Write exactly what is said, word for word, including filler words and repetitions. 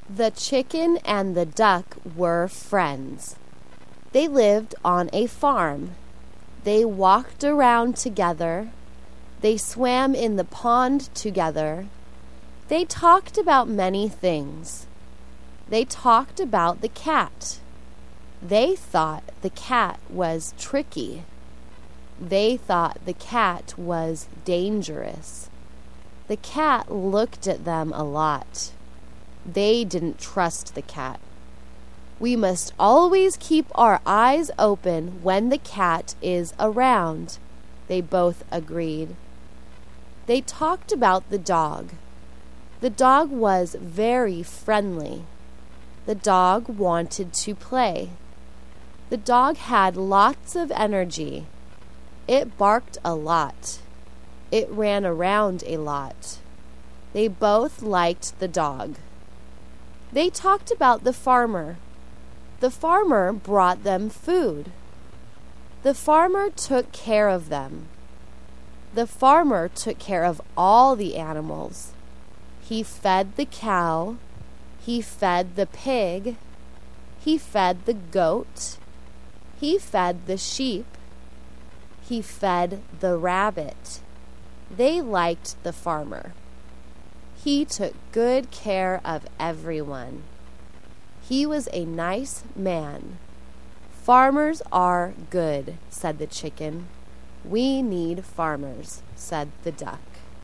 The chicken and the duck were friends. They lived on a farm. They walked around together. They swam in the pond together. They talked about many things. They talked about the cat. They thought the cat was tricky. They thought the cat was dangerous. The cat looked at them a lot. They didn't trust the cat. We must always keep our eyes open when the cat is around, they both agreed. They talked about the dog. The dog was very friendly. The dog wanted to play. The dog had lots of energy. It barked a lot. It ran around a lot. They both liked the dog. They talked about the farmer. The farmer brought them food. The farmer took care of them. The farmer took care of all the animals. He fed the cow. He fed the pig. He fed the goat. He fed the sheep. He fed the rabbit. They liked the farmer. He took good care of everyone. He was a nice man. Farmers are good, said the chicken. We need farmers, said the duck.